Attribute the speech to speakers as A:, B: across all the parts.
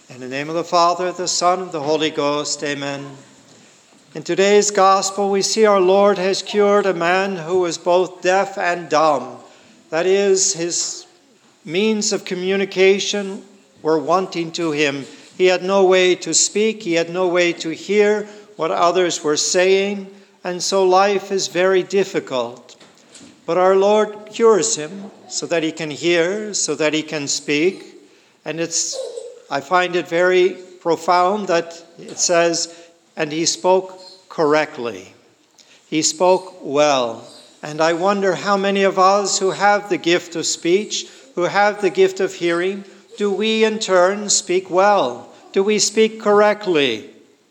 A: In the name of the Father, the Son, and the Holy Ghost, amen. In today's gospel, we see our Lord has cured a man who was both deaf and dumb. That is, his means of communication were wanting to him. He had no way to speak. He had no way to hear what others were saying. And so life is very difficult. But our Lord cures him so that he can hear, so that he can speak. And I find it very profound that it says, and he spoke correctly. He spoke well. And I wonder how many of us who have the gift of speech, who have the gift of hearing, do we in turn speak well? Do we speak correctly?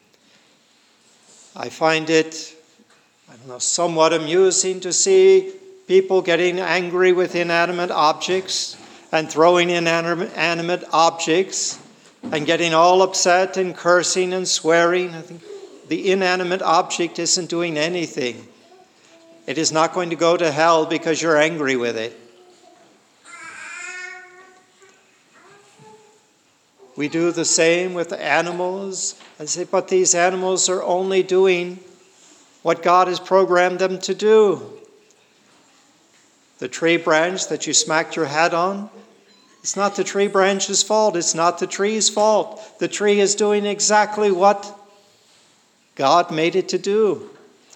A: I find it, somewhat amusing to see people getting angry with inanimate objects and throwing inanimate objects and getting all upset and cursing and swearing. I think the inanimate object isn't doing anything. It is not going to go to hell because you're angry with it. We do the same with animals. I say, but these animals are only doing what God has programmed them to do. The tree branch that you smacked your head on, it's not the tree branch's fault. It's not the tree's fault. The tree is doing exactly what God made it to do.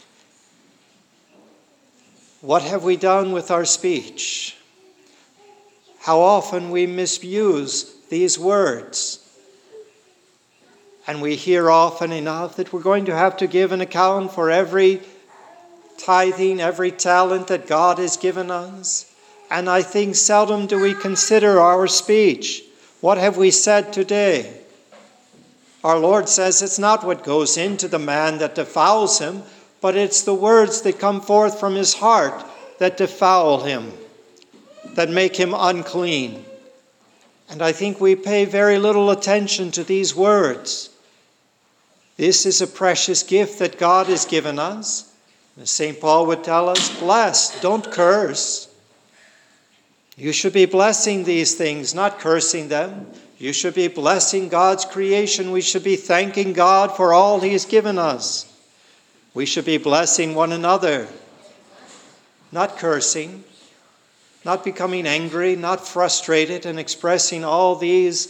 A: What have we done with our speech? How often we misuse these words. And we hear often enough that we're going to have to give an account for every tithing, every talent that God has given us. And I think seldom do we consider our speech. What have we said today? Our Lord says it's not what goes into the man that defiles him, but it's the words that come forth from his heart that defoul him, that make him unclean. And I think we pay very little attention to these words. This is a precious gift that God has given us. As St. Paul would tell us, bless, don't curse. You should be blessing these things, not cursing them. You should be blessing God's creation. We should be thanking God for all He has given us. We should be blessing one another, not cursing, not becoming angry, not frustrated and expressing all these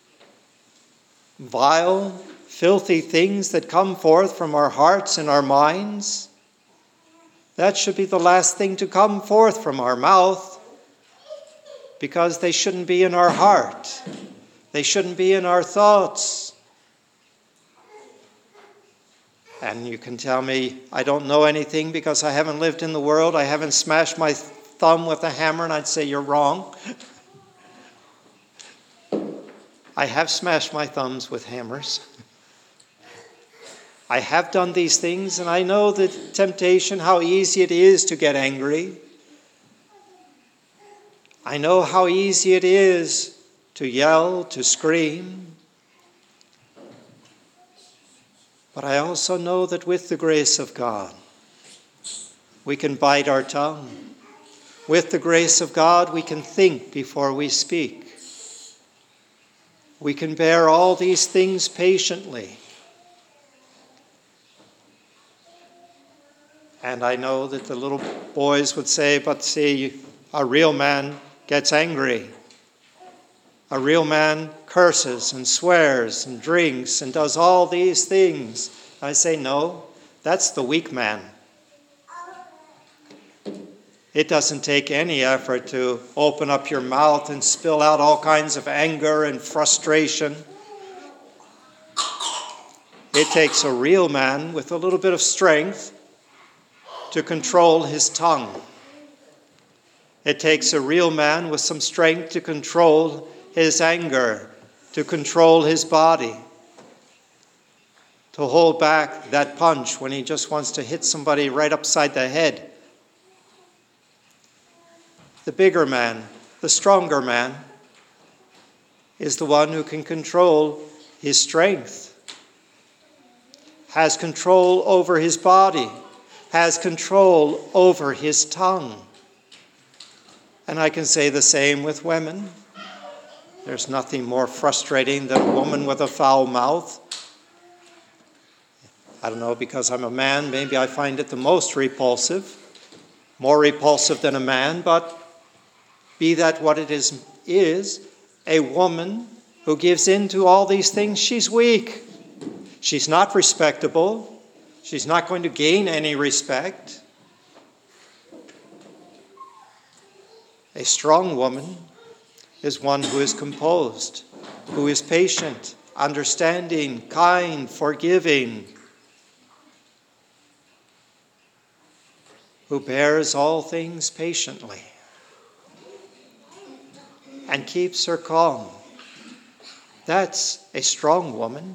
A: vile, filthy things that come forth from our hearts and our minds. That should be the last thing to come forth from our mouth, because they shouldn't be in our heart. They shouldn't be in our thoughts. And you can tell me I don't know anything because I haven't lived in the world. I haven't smashed my thumb with a hammer, and I'd say you're wrong. I have smashed my thumbs with hammers. I have done these things, and I know the temptation, how easy it is to get angry. I know how easy it is to yell, to scream. But I also know that with the grace of God, we can bite our tongue. With the grace of God, we can think before we speak. We can bear all these things patiently. And I know that the little boys would say, but see, a real man gets angry. A real man curses and swears and drinks and does all these things. I say, no, that's the weak man. It doesn't take any effort to open up your mouth and spill out all kinds of anger and frustration. It takes a real man with a little bit of strength to control his tongue. It takes a real man with some strength to control his anger, to control his body, to hold back that punch when he just wants to hit somebody right upside the head. The bigger man, the stronger man, is the one who can control his strength, has control over his body, has control over his tongue. And I can say the same with women. There's nothing more frustrating than a woman with a foul mouth. I don't know, because I'm a man, maybe I find it the most repulsive, more repulsive than a man, but be that what it is a woman who gives in to all these things, she's weak. She's not respectable. She's not going to gain any respect. A strong woman is one who is composed, who is patient, understanding, kind, forgiving, who bears all things patiently and keeps her calm. That's a strong woman.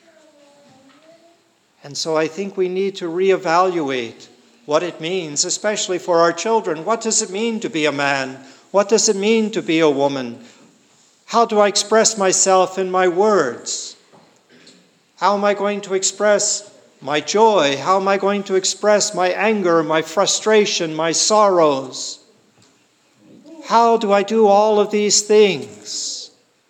A: And so I think we need to reevaluate what it means, especially for our children. What does it mean to be a man? What does it mean to be a woman? How do I express myself in my words? How am I going to express my joy? How am I going to express my anger, my frustration, my sorrows? How do I do all of these things?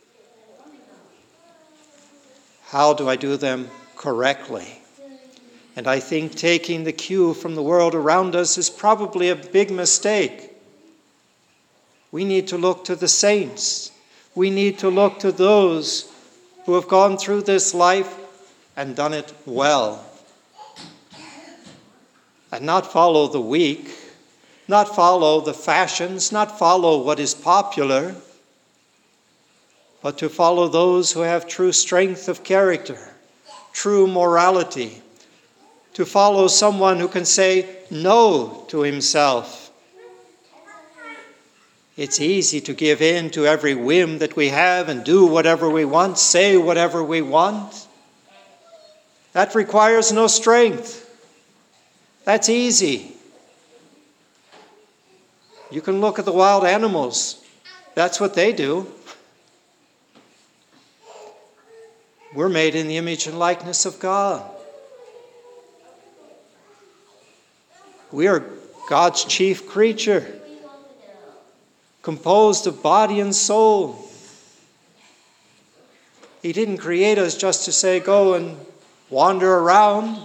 A: How do I do them correctly? And I think taking the cue from the world around us is probably a big mistake. We need to look to the saints. We need to look to those who have gone through this life and done it well. And not follow the weak, not follow the fashions, not follow what is popular, but to follow those who have true strength of character, true morality, to follow someone who can say no to himself. It's easy to give in to every whim that we have and do whatever we want, say whatever we want. That requires no strength. That's easy. You can look at the wild animals. That's what they do. We're made in the image and likeness of God. We are God's chief creature, composed of body and soul. He didn't create us just to say, go and wander around.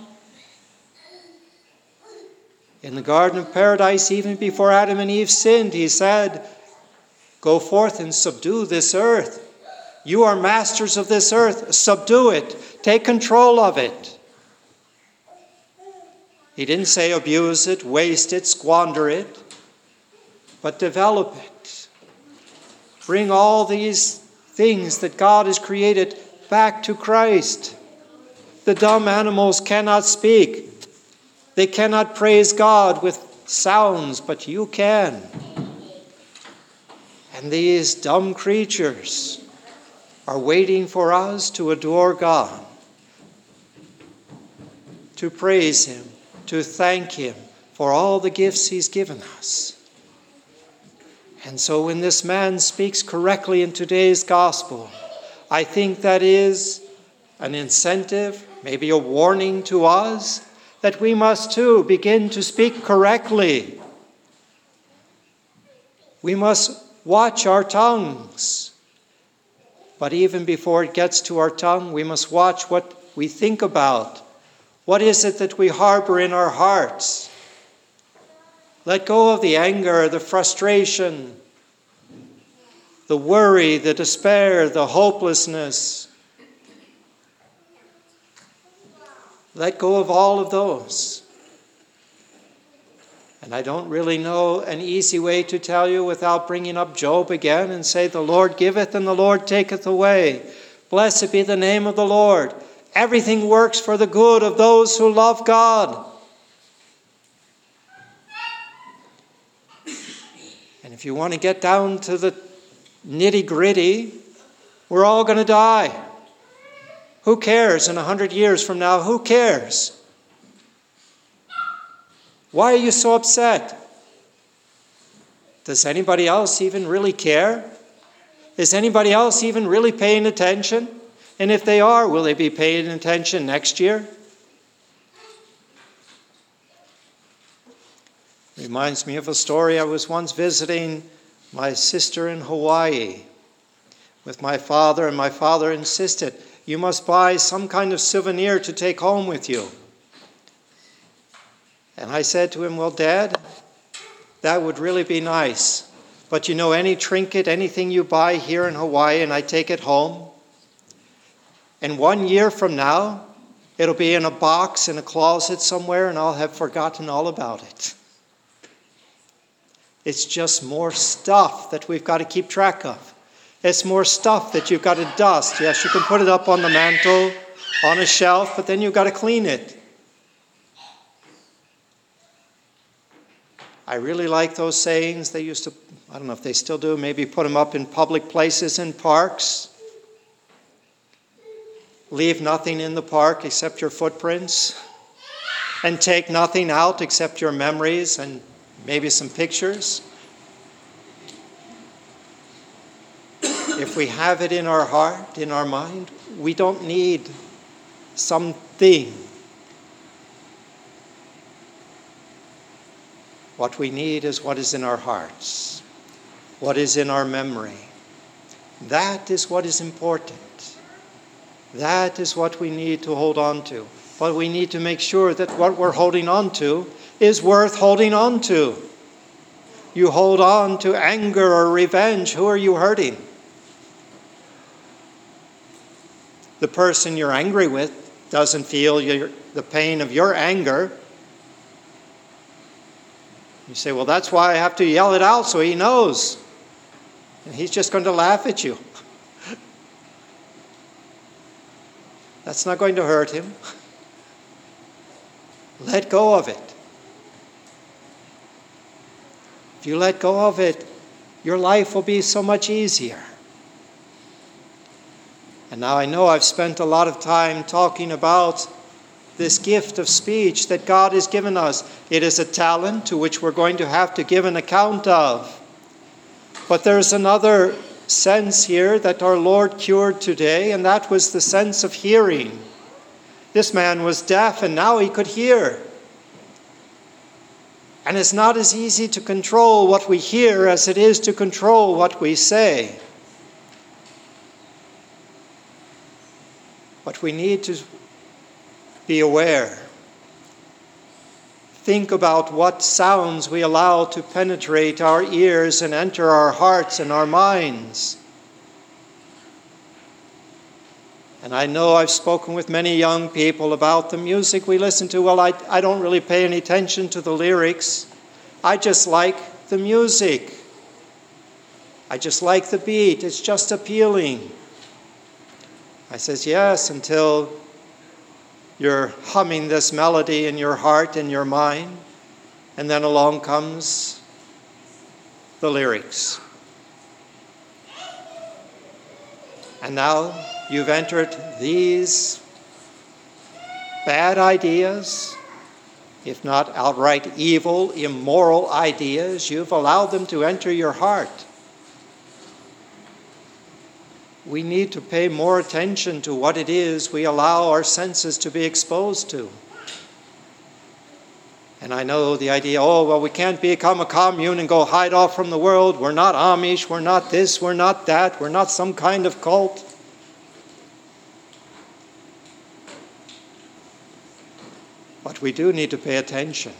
A: In the Garden of Paradise, even before Adam and Eve sinned, he said, go forth and subdue this earth. You are masters of this earth. Subdue it. Take control of it. He didn't say abuse it, waste it, squander it, but develop it. Bring all these things that God has created back to Christ. The dumb animals cannot speak. They cannot praise God with sounds, but you can. And these dumb creatures are waiting for us to adore God, to praise Him, to thank Him for all the gifts He's given us. And so when this man speaks correctly in today's gospel, I think that is an incentive, maybe a warning to us, that we must too begin to speak correctly. We must watch our tongues. But even before it gets to our tongue, we must watch what we think about. What is it that we harbor in our hearts? Let go of the anger, the frustration, the worry, the despair, the hopelessness. Let go of all of those. And I don't really know an easy way to tell you without bringing up Job again and say, the Lord giveth and the Lord taketh away. Blessed be the name of the Lord. Everything works for the good of those who love God. And if you want to get down to the nitty-gritty, we're all going to die. Who cares in 100 years from now? Who cares? Why are you so upset? Does anybody else even really care? Is anybody else even really paying attention? And if they are, will they be paying attention next year? Reminds me of a story. I was once visiting my sister in Hawaii. with my father, and my father insisted, "You must buy some kind of souvenir to take home with you." And I said to him, "Well, Dad, that would really be nice. But you know, any trinket, anything you buy here in Hawaii and I take it home, and 1 year from now, it'll be in a box in a closet somewhere and I'll have forgotten all about it." It's just more stuff that we've got to keep track of. It's more stuff that you've got to dust. Yes, you can put it up on the mantle, on a shelf, but then you've got to clean it. I really like those sayings. They used to, I don't know if they still do, maybe put them up in public places in parks. Leave nothing in the park except your footprints. And take nothing out except your memories and maybe some pictures. If we have it in our heart, in our mind, we don't need something. What we need is what is in our hearts, what is in our memory. That is what is important. That is what we need to hold on to. But we need to make sure that what we're holding on to is worth holding on to. You hold on to anger or revenge, who are you hurting? The person you're angry with doesn't feel the pain of your anger. You say, "Well, that's why I have to yell it out so he knows." And he's just going to laugh at you. That's not going to hurt him. Let go of it. If you let go of it, your life will be so much easier. And now I know I've spent a lot of time talking about this gift of speech that God has given us. It is a talent to which we're going to have to give an account of. But there's another sense here that our Lord cured today, and that was the sense of hearing. This man was deaf, and now he could hear. And it's not as easy to control what we hear as it is to control what we say. But we need to be aware. Think about what sounds we allow to penetrate our ears and enter our hearts and our minds. And I know I've spoken with many young people about the music we listen to. Well, I don't really pay any attention to the lyrics. I just like the music. I just like the beat. It's just appealing. I says, yes, until you're humming this melody in your heart and your mind, and then along comes the lyrics. And now you've entered these bad ideas, if not outright evil, immoral ideas. You've allowed them to enter your heart. We need to pay more attention to what it is we allow our senses to be exposed to. And I know the idea, we can't become a commune and go hide off from the world. We're not Amish, we're not this, we're not that, we're not some kind of cult. But we do need to pay attention.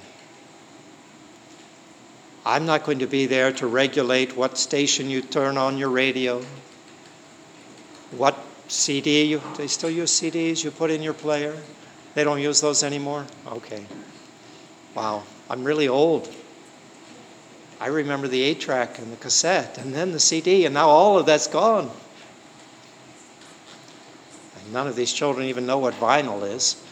A: I'm not going to be there to regulate what station you turn on your radio. What CD, they still use CDs you put in your player? They don't use those anymore? Okay. Wow, I'm really old. I remember the 8-track and the cassette and then the CD, and now all of that's gone. And none of these children even know what vinyl is.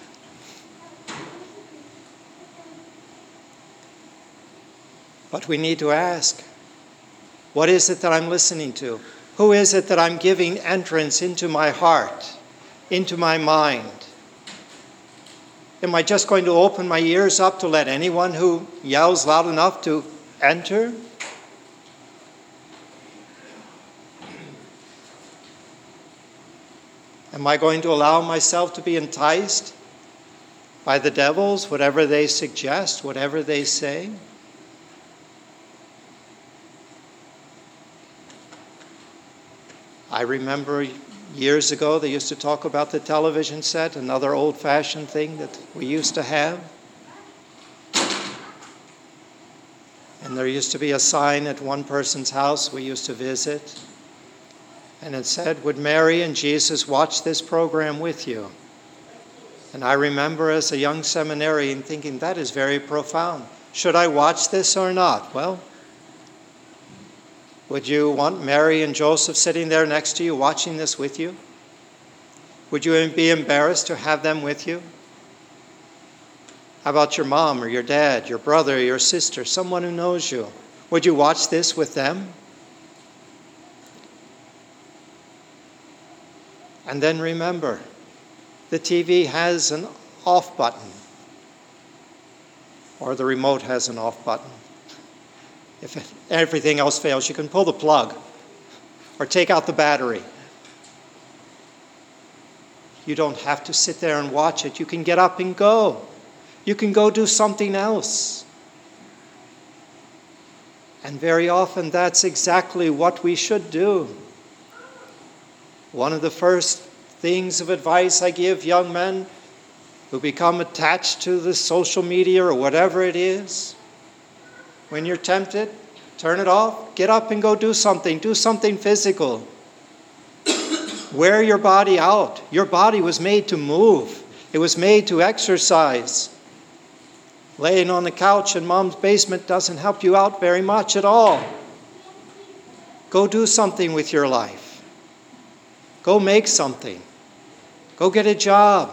A: But we need to ask, what is it that I'm listening to? Who is it that I'm giving entrance into my heart, into my mind? Am I just going to open my ears up to let anyone who yells loud enough to enter? Am I going to allow myself to be enticed by the devils, whatever they suggest, whatever they say? I remember years ago they used to talk about the television set, another old-fashioned thing that we used to have. And there used to be a sign at one person's house we used to visit, and it said, "Would Mary and Jesus watch this program with you?" And I remember as a young seminarian thinking, that is very profound. Should I watch this or not? Well, would you want Mary and Joseph sitting there next to you watching this with you? Would you be embarrassed to have them with you? How about your mom or your dad, your brother or your sister, someone who knows you? Would you watch this with them? And then remember, the TV has an off button, or the remote has an off button. If everything else fails, you can pull the plug or take out the battery. You don't have to sit there and watch it. You can get up and go. You can go do something else. And very often that's exactly what we should do. One of the first things of advice I give young men who become attached to the social media or whatever it is, when you're tempted, turn it off, get up and go do something physical. Wear your body out. Your body was made to move. It was made to exercise. Laying on the couch in mom's basement doesn't help you out very much at all. Go do something with your life. Go make something. Go get a job.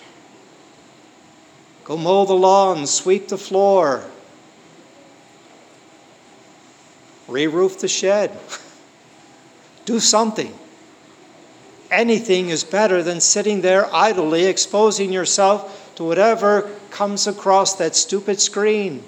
A: Go mow the lawn, sweep the floor. Re-roof the shed. Do something. Anything is better than sitting there idly exposing yourself to whatever comes across that stupid screen.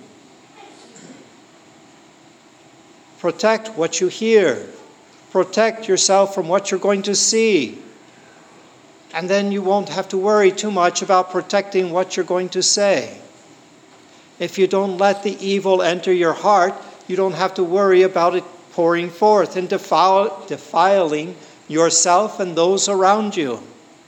A: Protect what you hear. Protect yourself from what you're going to see. And then you won't have to worry too much about protecting what you're going to say. If you don't let the evil enter your heart, you don't have to worry about it pouring forth and defiling yourself and those around you.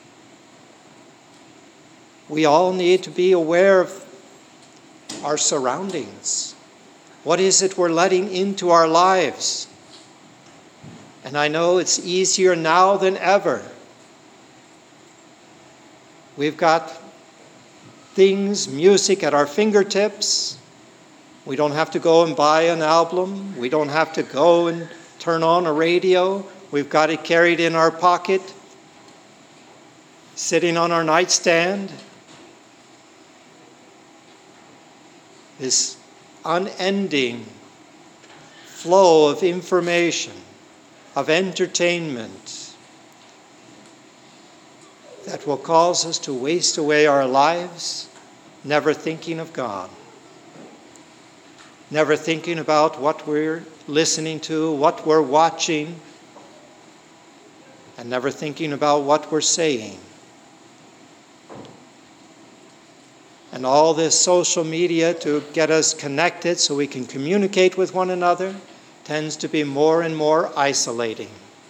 A: We all need to be aware of our surroundings. What is it we're letting into our lives? And I know it's easier now than ever. We've got things, music at our fingertips. We don't have to go and buy an album. We don't have to go and turn on a radio. We've got it carried in our pocket, sitting on our nightstand. This unending flow of information, of entertainment, that will cause us to waste away our lives, never thinking of God, never thinking about what we're listening to, what we're watching, and never thinking about what we're saying. And all this social media to get us connected so we can communicate with one another tends to be more and more isolating.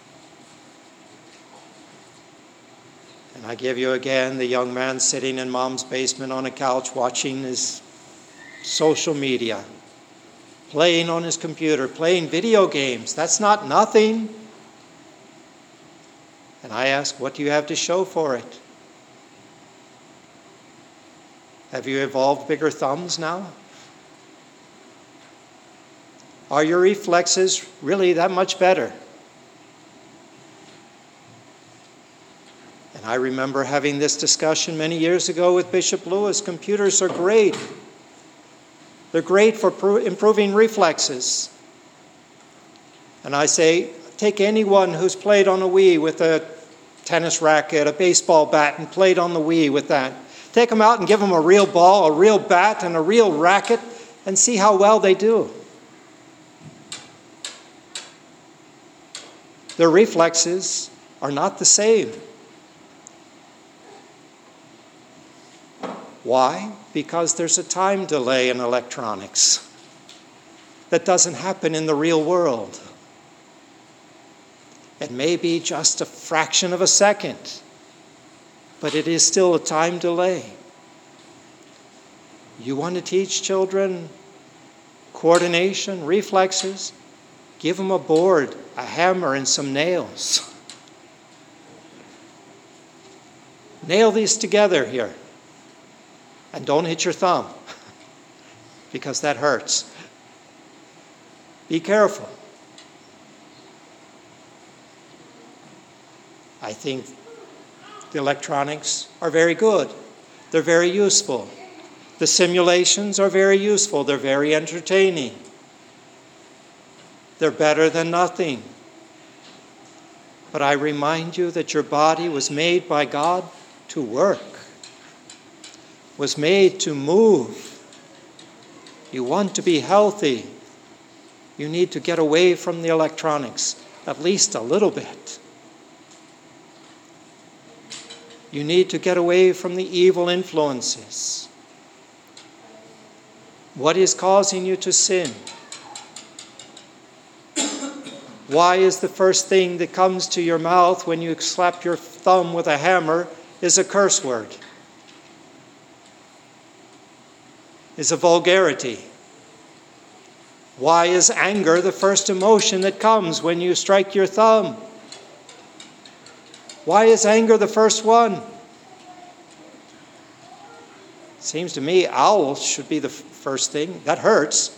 A: And I give you again the young man sitting in mom's basement on a couch watching his social media, playing on his computer, playing video games. That's not nothing. And I ask, what do you have to show for it? Have you evolved bigger thumbs now? Are your reflexes really that much better? And I remember having this discussion many years ago with Bishop Lewis. Computers are great. They're great for improving reflexes. And I say, take anyone who's played on a Wii with a tennis racket, a baseball bat, and played on the Wii with that. Take them out and give them a real ball, a real bat, and a real racket, and see how well they do. Their reflexes are not the same. Why? Because there's a time delay in electronics that doesn't happen in the real world. It may be just a fraction of a second, but it is still a time delay. You want to teach children coordination, reflexes? Give them a board, a hammer, and some nails. Nail these together here. And don't hit your thumb, because that hurts. Be careful. I think the electronics are very good. They're very useful. The simulations are very useful. They're very entertaining. They're better than nothing. But I remind you that your body was made by God to work, was made to move. You want to be healthy. You need to get away from the electronics, at least a little bit. You need to get away from the evil influences. What is causing you to sin? Why is the first thing that comes to your mouth when you slap your thumb with a hammer is a curse word? Is a vulgarity? Why is anger the first emotion that comes when you strike your thumb? Why is anger the first one? Seems to me owl should be the first thing. That hurts.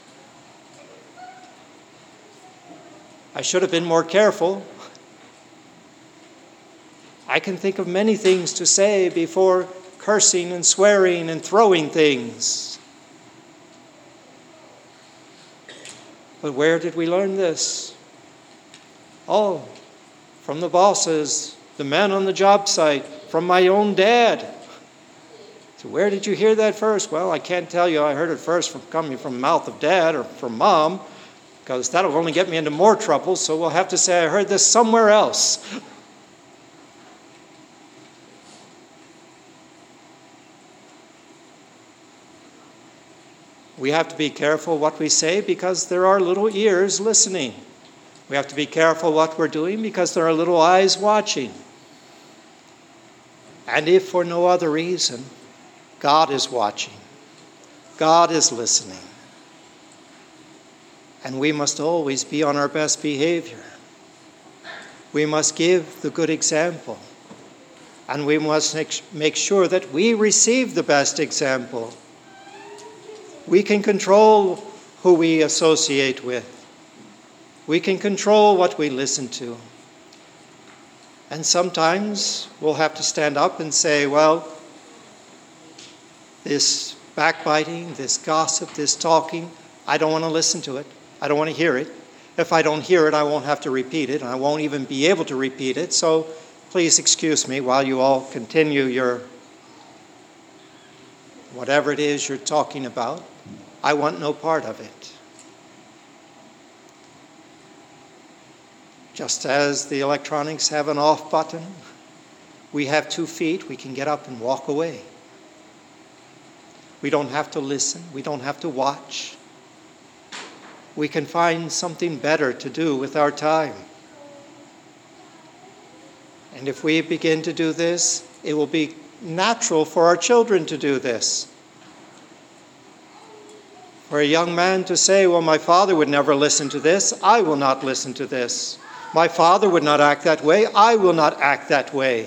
A: I should have been more careful. I can think of many things to say before cursing and swearing and throwing things. But where did we learn this? Oh, from the bosses, the men on the job site, from my own dad. So where did you hear that first? Well, I can't tell you I heard it first from coming from the mouth of Dad or from Mom, because that'll only get me into more trouble, so we'll have to say I heard this somewhere else. We have to be careful what we say because there are little ears listening. We have to be careful what we're doing because there are little eyes watching. And if for no other reason, God is watching. God is listening. And we must always be on our best behavior. We must give the good example. And we must make sure that we receive the best example. We can control who we associate with. We can control what we listen to. And sometimes we'll have to stand up and say, well, this backbiting, this gossip, this talking, I don't want to listen to it. I don't want to hear it. If I don't hear it, I won't have to repeat it. I won't even be able to repeat it. So please excuse me while you all continue your whatever it is you're talking about. I want no part of it. Just as the electronics have an off button, we have 2 feet, we can get up and walk away. We don't have to listen, we don't have to watch. We can find something better to do with our time. And if we begin to do this, it will be natural for our children to do this. For a young man to say, well, my father would never listen to this, I will not listen to this. My father would not act that way, I will not act that way.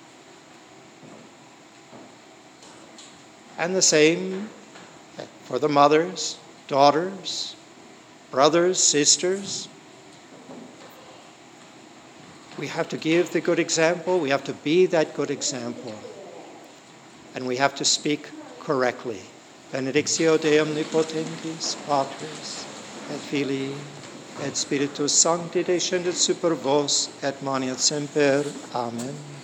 A: And the same for the mothers, daughters, brothers, sisters. We have to give the good example, we have to be that good example, and we have to speak correctly. Benedictio Dei omnipotentis, Patris, et Filii, et Spiritus Sancti descendet super vos, et manet semper. Amen.